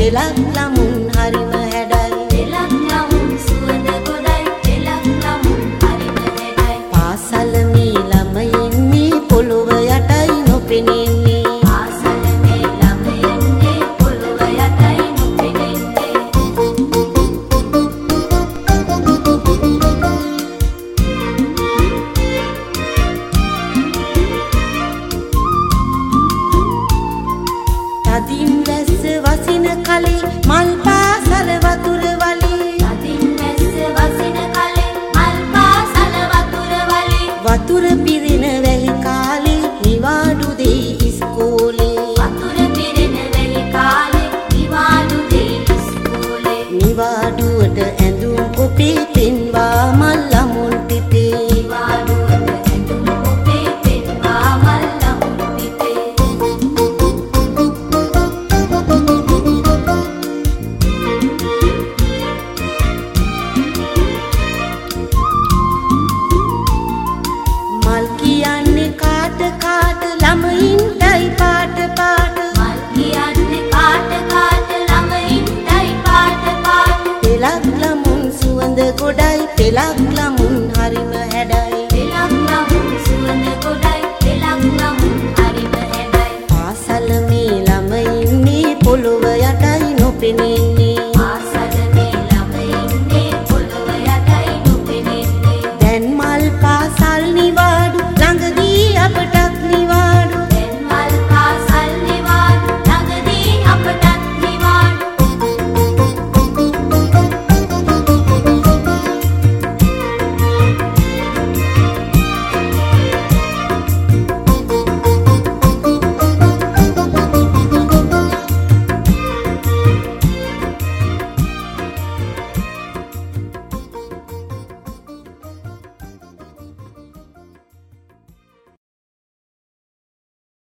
පෙලක් ළමුන් හරිම හැඩයි පෙලක් ළමුන් සුවඳ ගොඩයි පෙලක් ළමුන් හරිම හැඩයි පාසල මේ ළමයින් මේ පොළොව යටයි නොපෙනෙන්නේ පාසල මේ ළමයින් මේ පොළොව යටයි නොපෙනෙන්නේ තදින් වැස්ස වසින කලේ මල් පාසල වතුර වලේ තදින් වැස්ස වසින කලේ මල් පාසල වතුර වලේ වතුර පිරෙන වැහි කාලේ නිවාඩු දෙයි ඉස්කෝලේ වතුර පිරෙන වැහි කාලේ නිවාඩු දෙයි ඉස්කෝලේ නිවාඩුවට ඇඳුම් කොපේ පෙන්වා මල් ළමුන් පිපේ නිවාඩුවට ඇඳුම් කොපේ පෙන්වා මල් ළමුන් පිපේ මල් කියන්නේ කාට කාට ළමයින්ටයි පාට පාට මල් කියන්නේ කාට කාට ළමයින්ටයි පාට පාට පෙලක් ළමුන් සුවඳ ගොඩයි පෙලක් ළමුන්